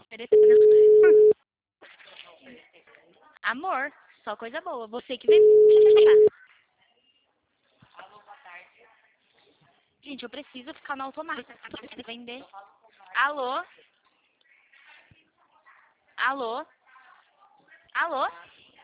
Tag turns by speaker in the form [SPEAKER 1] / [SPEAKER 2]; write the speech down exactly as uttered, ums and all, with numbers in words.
[SPEAKER 1] oferecendo. Amor, só coisa boa. Você que vem. Gente, eu preciso ficar no automático. Vender. Alô? Alô? Alô?